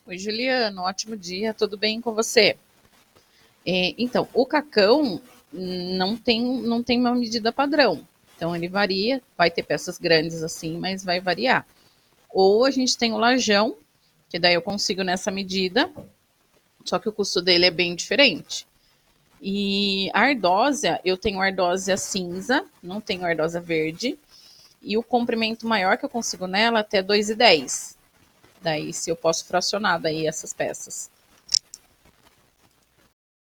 Oi, Juliano, ótimo dia, tudo bem com você? Então, o cacão não tem uma medida padrão. Então, ele varia, vai ter peças grandes assim, mas vai variar. Ou a gente tem o lajão, que daí eu consigo nessa medida, só que o custo dele é bem diferente. E a ardósia, eu tenho ardósia cinza, não tenho ardósia verde. E o comprimento maior que eu consigo nela até 2,10. Daí, se eu posso fracionar daí essas peças.